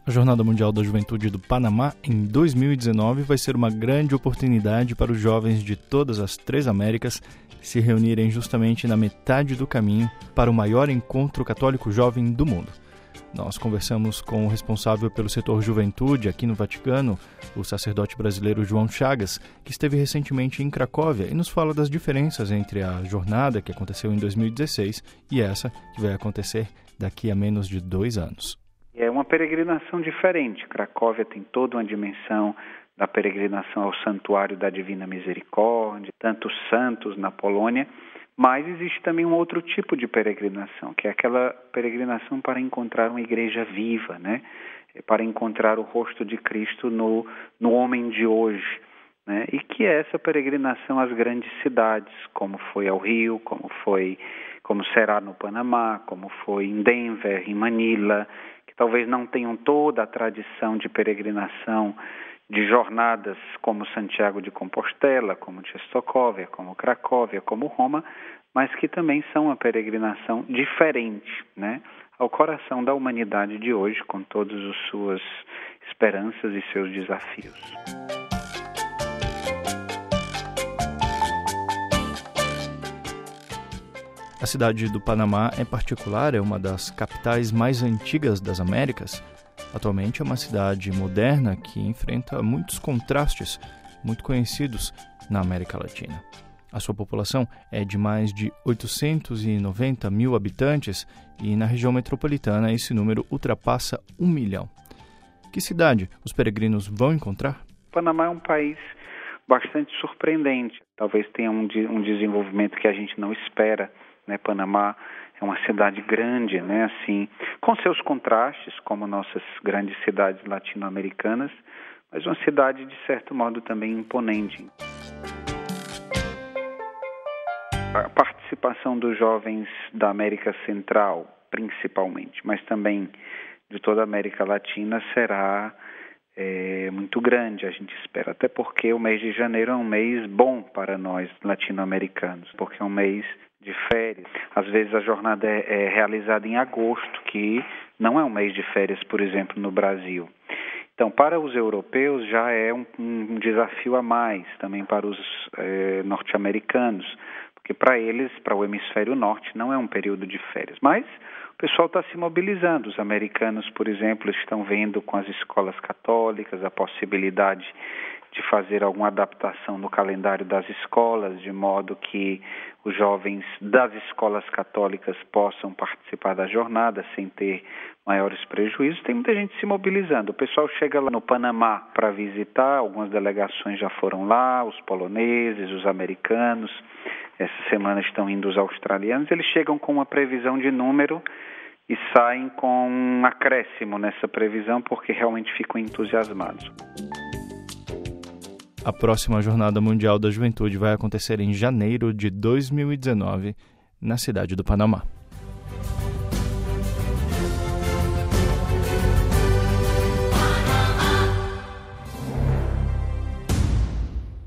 A Jornada Mundial da Juventude do Panamá, em 2019, vai ser uma grande oportunidade para os jovens de todas as 3 Américas se reunirem justamente na metade do caminho para o maior encontro católico jovem do mundo. Nós conversamos com o responsável pelo setor Juventude aqui no Vaticano, o sacerdote brasileiro João Chagas, que esteve recentemente em Cracóvia e nos fala das diferenças entre a jornada que aconteceu em 2016 e essa que vai acontecer daqui a menos de 2 anos. É uma peregrinação diferente. Cracóvia tem toda uma dimensão da peregrinação ao Santuário da Divina Misericórdia, tantos santos na Polônia, mas existe também um outro tipo de peregrinação, que é aquela peregrinação para encontrar uma igreja viva, né? Para encontrar o rosto de Cristo no homem de hoje, né? E que é essa peregrinação às grandes cidades, como foi ao Rio, como será no Panamá, como foi em Denver, em Manila, que talvez não tenham toda a tradição de peregrinação de jornadas como Santiago de Compostela, como Częstochowa, como Cracóvia, como Roma, mas que também são uma peregrinação diferente, né, ao coração da humanidade de hoje, com todas as suas esperanças e seus desafios. A cidade do Panamá, em particular, é uma das capitais mais antigas das Américas. Atualmente é uma cidade moderna que enfrenta muitos contrastes muito conhecidos na América Latina. A sua população é de mais de 890 mil habitantes e na região metropolitana esse número ultrapassa 1 milhão. Que cidade os peregrinos vão encontrar? O Panamá é um país bastante surpreendente. Talvez tenha um desenvolvimento que a gente não espera, né? Panamá é uma cidade grande, né? Assim, com seus contrastes, como nossas grandes cidades latino-americanas, mas uma cidade, de certo modo, também imponente. A participação dos jovens da América Central, principalmente, mas também de toda a América Latina, será muito grande, a gente espera. Até porque o mês de janeiro é um mês bom para nós latino-americanos, porque é um mês de férias. Às vezes a jornada é realizada em agosto, que não é um mês de férias, por exemplo, no Brasil. Então, para os europeus já é um desafio a mais, também para os norte-americanos, porque para eles, para o hemisfério norte, não é um período de férias. Mas o pessoal está se mobilizando. Os americanos, por exemplo, estão vendo com as escolas católicas a possibilidade de fazer alguma adaptação no calendário das escolas, de modo que os jovens das escolas católicas possam participar da jornada sem ter maiores prejuízos. Tem muita gente se mobilizando. O pessoal chega lá no Panamá para visitar, algumas delegações já foram lá, os poloneses, os americanos, essa semana estão indo os australianos. Eles chegam com uma previsão de número e saem com um acréscimo nessa previsão porque realmente ficam entusiasmados. A próxima Jornada Mundial da Juventude vai acontecer em janeiro de 2019, na cidade do Panamá.